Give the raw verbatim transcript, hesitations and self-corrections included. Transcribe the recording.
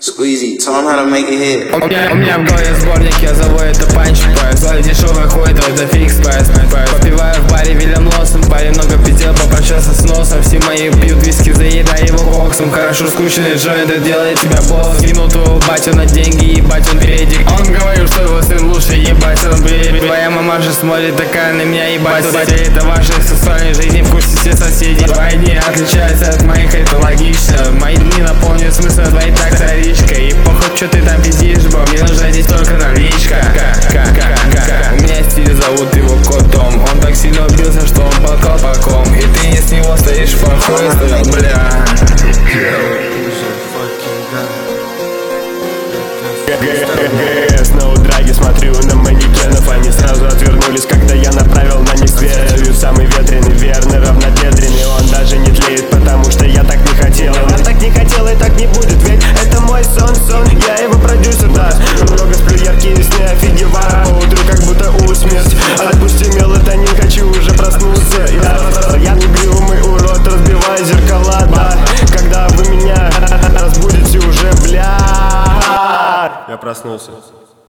Squeezy, tell him how to make it hit. У меня, у меня в голове сборник, я зову это панч пояс. Злой дешевый хуй, то это фикс пояс. Попиваю в баре Вильям Лоссом, парень много пятил, попрощался с носом. Все мои пьют виски, заедая его коксом. Хорошо скучный джойнт, это делает тебя босс. Кинул твоего батю на деньги, ебать он педик. Он говорил, что его сын лучше, ебать он бредик. Твоя мамаша смотрит такая на меня, ебать. Все это вашей сексуальной жизни, в курсе все соседи. Твои дни отличаются от моих, это логично. Мои дни наполнены смыслом, твои так царичка. И похуй, что ты там пиздишь, бро, мне нужна здесь только наличка. У меня стиль, зовут его Котом. Он так сильно убился, что он под колпаком. И ты не с него стоишь, похуй, бля. ГГС на удраге, смотрю на манекенов. Они сразу отвернулись, когда я направил на них свет. Самый ветреный, верный, равнобедренный. Он даже не тлеет, потому что я так не хотел. Я так не хотел и так не будет, ведь это мой сон, сон. Я его продюсер, да. Много сплю, яркие сны, офигеваю. По утру как будто усмерть. Отпусти мелатонин, хочу уже проснуться. Я, я угрюмый урод, разбиваю зеркала, да. Когда вы меня разбудите уже, бля. Я проснулся.